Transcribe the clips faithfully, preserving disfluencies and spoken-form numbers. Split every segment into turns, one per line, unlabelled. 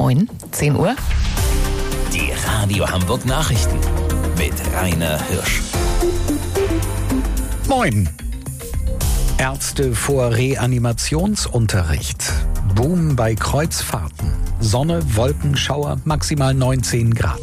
Moin, zehn Uhr.
Die Radio Hamburg Nachrichten mit Rainer Hirsch.
Moin. Ärzte vor Reanimationsunterricht. Boom bei Kreuzfahrten. Sonne, Wolkenschauer, maximal neunzehn Grad.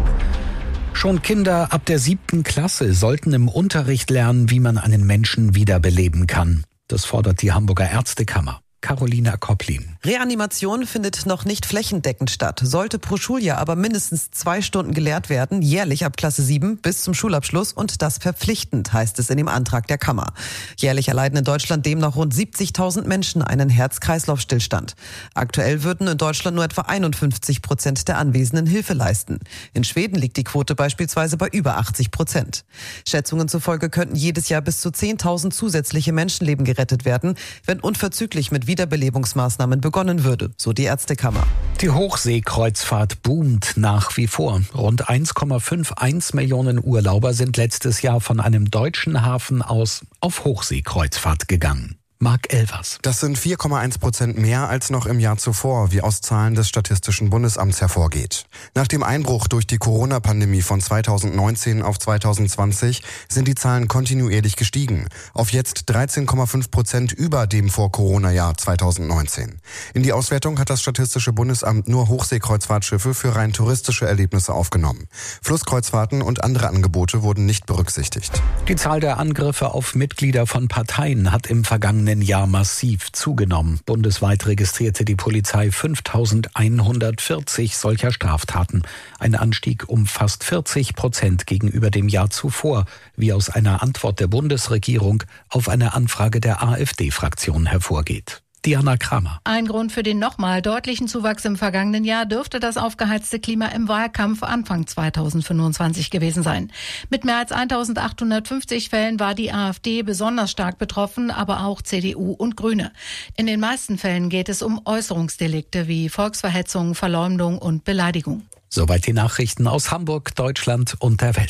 Schon Kinder ab der siebten Klasse sollten im Unterricht lernen, wie man einen Menschen wiederbeleben kann. Das fordert die Hamburger Ärztekammer. Carolina Kopplin.
Reanimation findet noch nicht flächendeckend statt, sollte pro Schuljahr aber mindestens zwei Stunden gelehrt werden, jährlich ab Klasse sieben bis zum Schulabschluss und das verpflichtend, heißt es in dem Antrag der Kammer. Jährlich erleiden in Deutschland demnach rund siebzigtausend Menschen einen Herz-Kreislauf-Stillstand. Aktuell würden in Deutschland nur etwa einundfünfzig Prozent der Anwesenden Hilfe leisten. In Schweden liegt die Quote beispielsweise bei über achtzig Prozent. Schätzungen zufolge könnten jedes Jahr bis zu zehntausend zusätzliche Menschenleben gerettet werden, wenn unverzüglich mit Wiederbelebungsmaßnahmen begonnen würde, so die Ärztekammer.
Die Hochseekreuzfahrt boomt nach wie vor. Rund eins Komma einundfünfzig Millionen Urlauber sind letztes Jahr von einem deutschen Hafen aus auf Hochseekreuzfahrt gegangen. Marc Elvers.
Das sind vier Komma eins Prozent mehr als noch im Jahr zuvor, wie aus Zahlen des Statistischen Bundesamts hervorgeht. Nach dem Einbruch durch die Corona-Pandemie von zweitausendneunzehn auf zweitausendzwanzig sind die Zahlen kontinuierlich gestiegen, auf jetzt dreizehn Komma fünf Prozent über dem Vor-Corona-Jahr zweitausendneunzehn. In die Auswertung hat das Statistische Bundesamt nur Hochseekreuzfahrtschiffe für rein touristische Erlebnisse aufgenommen. Flusskreuzfahrten und andere Angebote wurden nicht berücksichtigt.
Die Zahl der Angriffe auf Mitglieder von Parteien hat im vergangenen Jahr massiv zugenommen. Bundesweit registrierte die Polizei fünftausendeinhundertvierzig solcher Straftaten. Ein Anstieg um fast vierzig Prozent gegenüber dem Jahr zuvor, wie aus einer Antwort der Bundesregierung auf eine Anfrage der AfD-Fraktion hervorgeht. Diana Kramer.
Ein Grund für den nochmal deutlichen Zuwachs im vergangenen Jahr dürfte das aufgeheizte Klima im Wahlkampf Anfang zweitausendfünfundzwanzig gewesen sein. Mit mehr als eintausendachthundertfünfzig Fällen war die AfD besonders stark betroffen, aber auch C D U und Grüne. In den meisten Fällen geht es um Äußerungsdelikte wie Volksverhetzung, Verleumdung und Beleidigung.
Soweit die Nachrichten aus Hamburg, Deutschland und der Welt.